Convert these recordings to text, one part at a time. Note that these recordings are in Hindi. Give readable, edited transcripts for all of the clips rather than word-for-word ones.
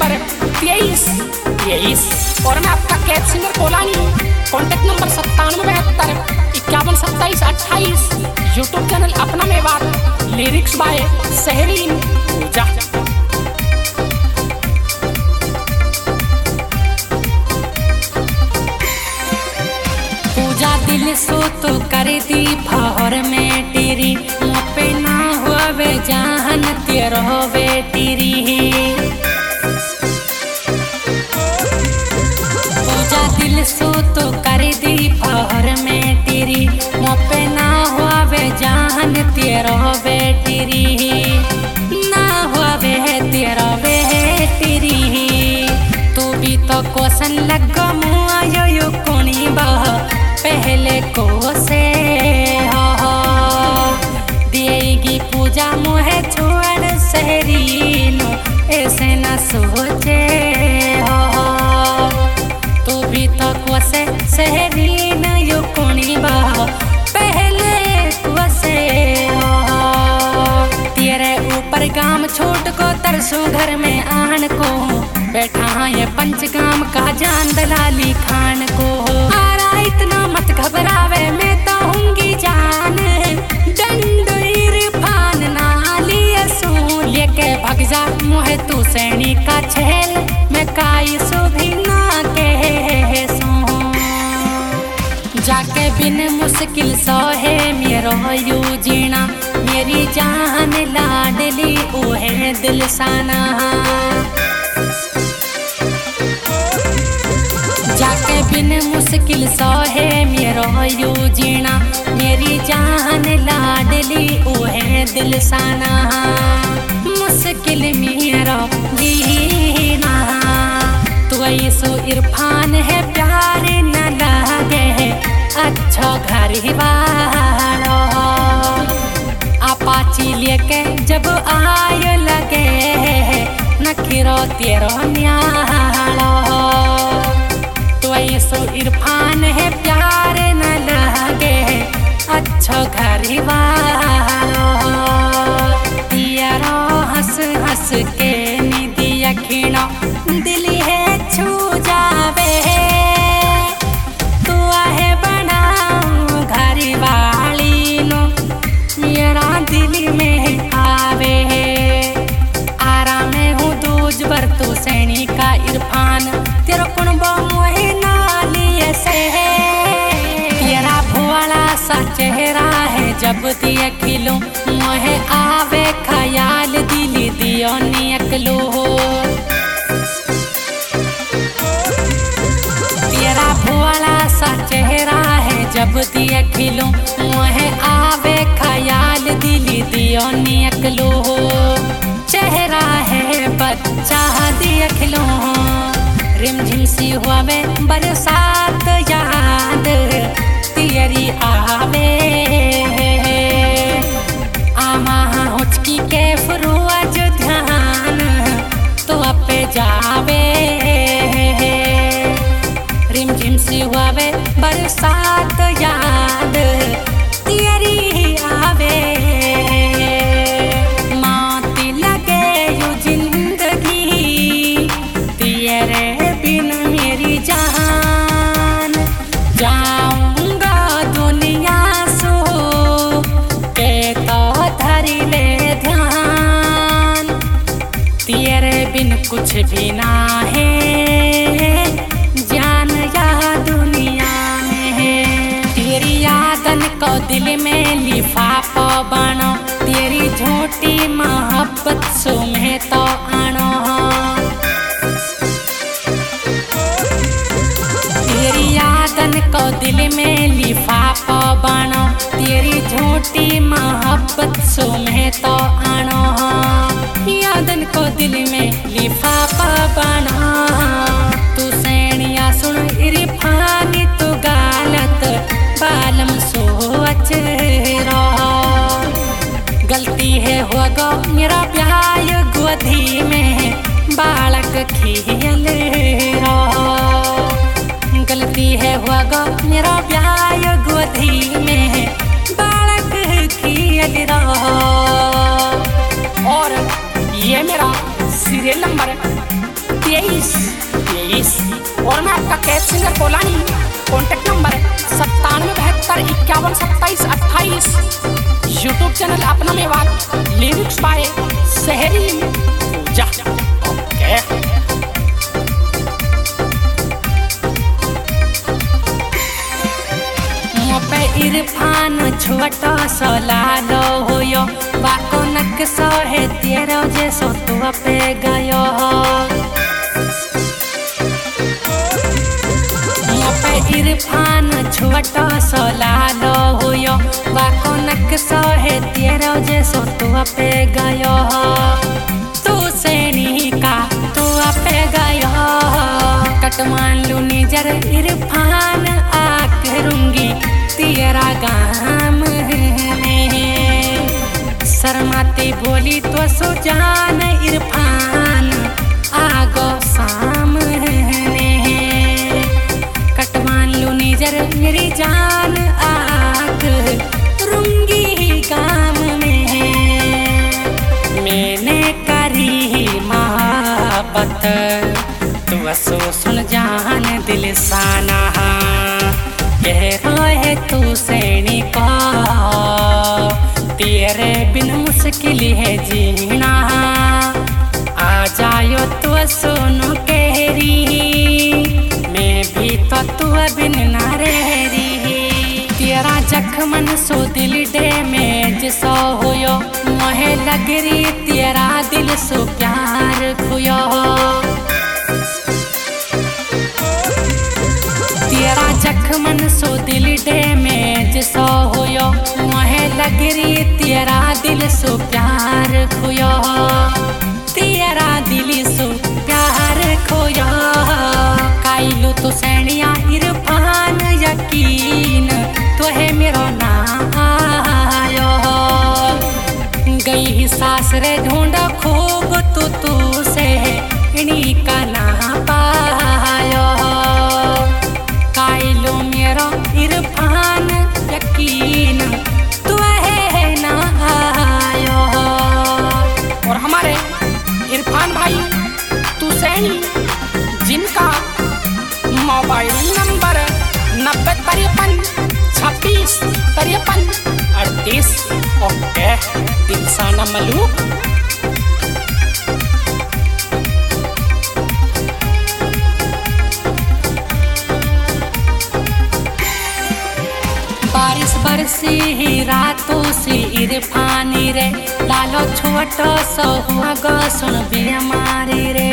नंबर 23 और मैं आपका कैब सिंगर कोलानी। Contact number 9772512728। यूट्यूब चैनल अपना मेवात। Lyrics by Sahreen Pooja. पूजा दिल सो तो कर दी फहर में तेरी पे ना हुए जहन तेरो बेटीरी। पूजा दिल सो तो कर दी फहर में तेरी पे ना हुए जहन तेरो बेटीरी। ना हुए तेरो बेटीरी। तू भी तो क्वेश्चन लगा मुआ यो कोनी बह पहले को से हो देगी पूजा मुहे छोड़ सहरीनो ऐसे न सोचे हो। तू भी तो कोसे सहरीन यो कोनी बह पहले को से हो। तेरे ऊपर गाम छोट को तरसू घर में आन को बैठा ये पंचगाम का जान दलाली खान को। इतना मत घबरावे मैं तो हूँगी जान। डंडो इरफान नाली असू लेके भग जा मुहे तू सैनी का छेल मैं काई सुधी ना के सो। जाके बिन मुश्किल सोहे मेरो यू जीना मेरी जान लाडली ओहे दिल साना। जाके बिन मुश्किल सोहे मेरो यू जीना मेरी जान लाडली ओहे दिल साना। मुश्किल मेरो जीना तू ऐसो इरफान है प्यार न लगे अच्छा घर वालो। अपाची लेके जब आयो लगे नखिरो तेरो न्यालो। सो इरफान है प्यार न लगे अच्छा घर वालो। यारो हंस हंस के निधि अखिणो दिल है छू जावे। तू आहे बनाऊ घर वाली नो मेरा दिल में आवे। आराम हूँ दूज बर तू सैनी का इरफान तेरा कुणबो मोहे तेरा भोला सा चेहरा है जब दिया खिलो मोहे आवे ख्याल दिली दियो निकलो। तेरा भोला सा चेहरा है जब दिया खिलो मोहे आवे ख्याल दिली दियो निकलो। चेहरा है बच्चा दिया खिलो रिमझिम सी हुए बरसात याद तेरी आवे। आमा हुचकी के फरोज ध्यान तो अपे जावे। रिमझिम सी हुए बरसात याद तेरी आवे। माती लगे यू जिंदगी तेरे मेरी जान। जाऊंगा दुनिया सो के तो धरी ले ध्यान। तेरे बिन कुछ भी ना है जान या दुनिया में है। तेरी यादन को दिल में लिफाफा बनो तेरी झूठी मोहब्बत सो में तो आनो। को दिल में लिफाफा बनो तेरी झूठी मोहब्बत सो में तो आनो। यादन को दिल में लिफाफा बनो तू सैनिया सुन इरफान तू गालत बालम सोच रहो। गलती है हुआ गो मेरा प्यार गोदी में बालक खेल रहो। गलती है हुआ गो मेरा प्यार गोदी में बालक खेल रहो। और ये मेरा सीरियल नंबर 23 और मैं आपका कैब सिंगर कोलानी। Contact number 9772512728। यूट्यूब चैनल अपना मेवात। लिरिक्स बाय शहरी पूजा। ओके मोपे इरफान छोटा सा लालो होयो बाको नक सो है तेरो जे सो तू पे गयो मोपे इरफान छोटा सा लालो होयो बाको नक सो है तेरो जे सो तू पे गयो तू सेनी का तू पे गयो कटमान लू निजर इरफान आ करूंगी तेरा गाम में शर्माती बोली तो सुजान इरफान आगो सामने कटवान लू निजर मेरी जान आग रुंगी गाम में मैंने करी मोहब्बत तू सो सुन जान दिल साना कह है तू सैनी का तेरे बिन मुश्किल है जीना आ जायो तू सुनो कहरी मैं भी तो तू बिन ना रही तेरा जख्मन सो दिल डे में जिसो होयो मोहे लगरी तेरा दिल सो प्यार खुयो तेरा जख्मन सो दिल डे में जिसो होयो मोहे लगरी तेरा दिल सो प्यार खोयो तेरा दिल सो प्यार खोयो काइलू तो सैनिया इरफान यकीन तो है मेरो नाम आयो गई ही सासरे ढूंढ खूब तू से इन्हीं का ना पायो काइलो मेरो इरफान यकीन तू है ना आयो और हमारे इरफान भाई तू सैनी जिनका मोबाइल नंबर 9053565338। ओके दिलसाना मलूक। बारिश बरसी ही रातों से इरफानी रे लालो छोटो सो हुआ गो सुन बीमारी रे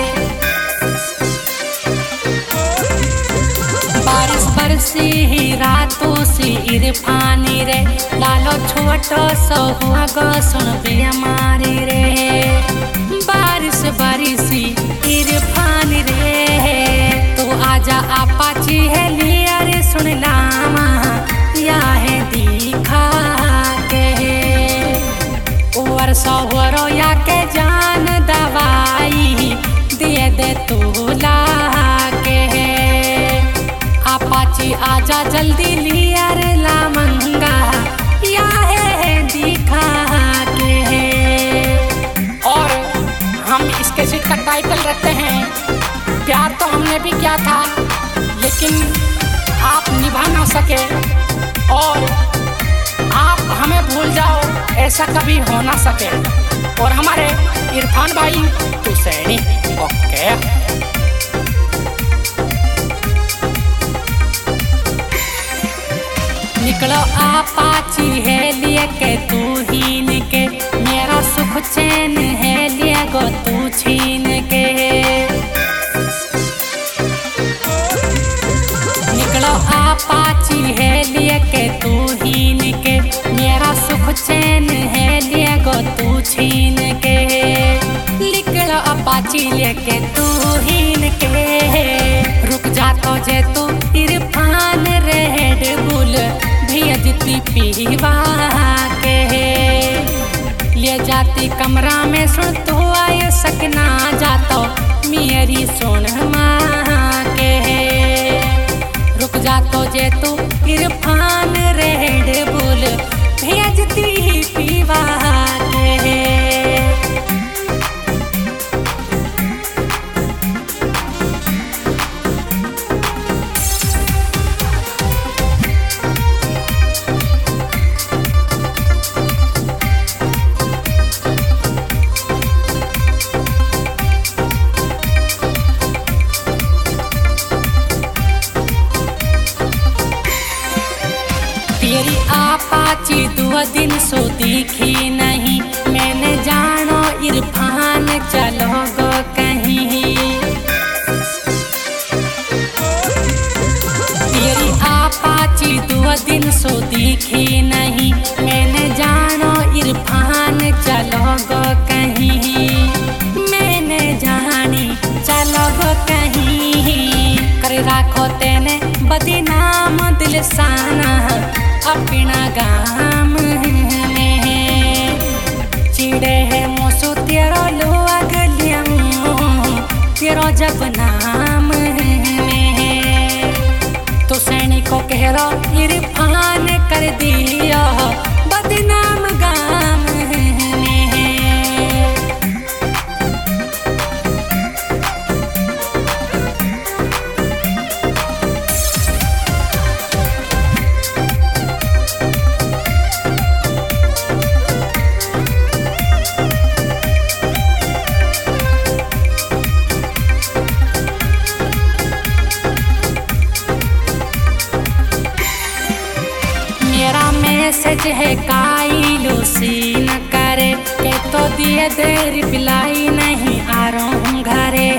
बारिश बरसी ही रातों से इरफानी रे लालो छोटो सो हुआ गो सुन बीमारी रे बारिश बरसी इरफानी रे तू आजा आपाची है लिया रे सुन लामा या है दिखा के वर्षा हो या के जान दवाई दे दे तू ला के आपाची आजा जल्दी लिया रे ला मंगा या है दिखा के और हम इसके सीट का टाइटल रखते हैं प्यार तो हमने भी किया था लेकिन आप निभा ना सके और आप हमें भूल जाओ ऐसा कभी हो ना सके। और हमारे इरफान भाई तू सैनी। ओके निकलो आपाची है लिए के तू हीन के मेरा सुख चैन है लिए गो तू छीन के निकलो आपाची है लिए के तू हीन के मेरा सुख चैन है लिए गो तू छीन के निकलो अपाची लेके तू हीन के रुक जा तो जे तू इरफान रेड बुल भेजती पीवा के ले जाती कमरा में सुन तू आए सकना जातो मेरी सुन माँ के रुक जा तो जे तू इरफान रेड बुल भेजती पीवा के आपाची 2 दिन सो दिखी नहीं, मैंने जानो इरफान चलो गो कहीं। तेरी आपाची 2 दिन सो दिखी नहीं, मैंने जानो इरफान चलो गो कहीं। मैंने जानी चलो गो कहीं, कर राखो तेने बदनाम दिलसाना अपना गाम में। चिड़े है मोसू तेरो लोग तेरो जब नाम में, तो सैनिक को कह रो इरफान कर दिया बदनाम गाम में। मेरा मैसेज है काई लूसी न करे, के तो दिए दे रिप्लाई नहीं आ रहा हूँ घरे।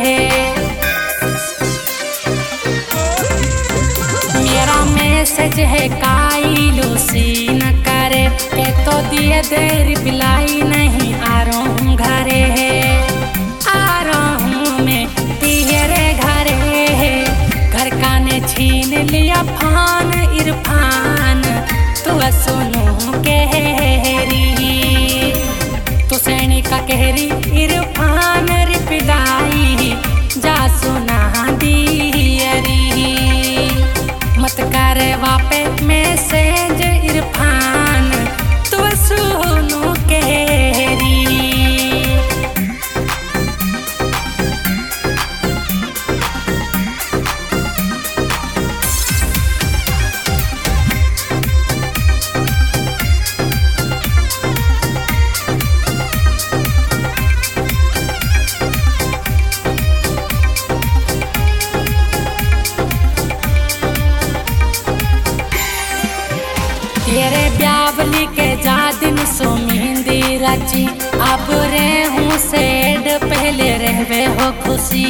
मेरा मैसेज है काई लूसी न करे, के तो दिए दे रिप्लाई नहीं आ रहा हूँ घरे। आ रहा हूँ मैं तेरे घरे, घर का ने छीन लिया फान इरफान तू सुनो कहरी, तू सैनिका कहरी इरफान रिप्लाई जा सुना दियरी। मत करे वापे मैसेज इरफान तू सुनो कहरी। तेरे ब्यावली के जा दिन सो मेहंदी रची, अब रे हूँ सेड पहले रहवे हो खुशी।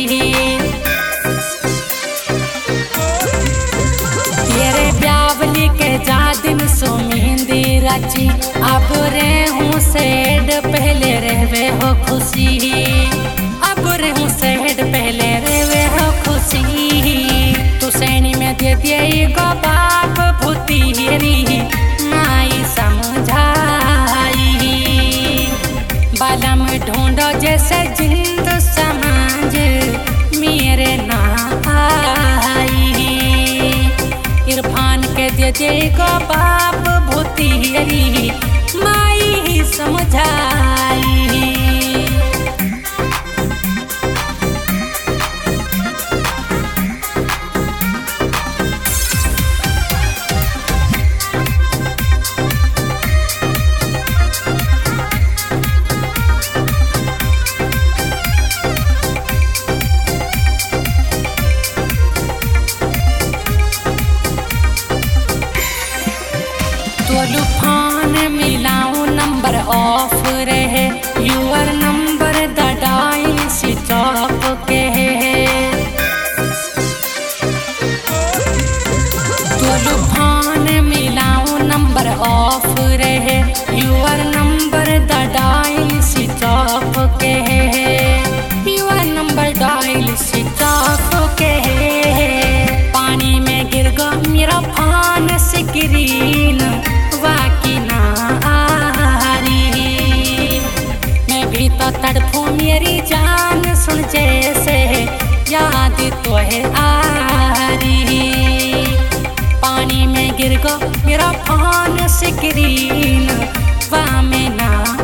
तेरे ब्यावली के जा दिन सो मेहंदी रची, अब रे हूँ सेड पहले रहवे हो खुशी। अब रे हूँ सेड पहले रहवे हो खुशी। तू सैनी में दे दिए गो बाप भूतियरी नाई समझाई, बालम ढूंढो जैसे जिंद समाज मेरे ना आई। इरफान के दे दे गो बाप भूतियरी माई समझाई। तूफान मिलाऊं नंबर ऑफ रहे, your number the dial switch off के है। तूफान मिलाऊं नंबर ऑफ रहे, your number the dial switch off के है। Your number dial switch off के है। पानी में गिर गो मेरा फान स्क्रीन वाकी ना आ रही, मैं भी तो तड़पूं मेरी जान सुन जैसे याद तो है आ रही। पानी में गिर गो मेरा फोन स्क्रीन वा में ना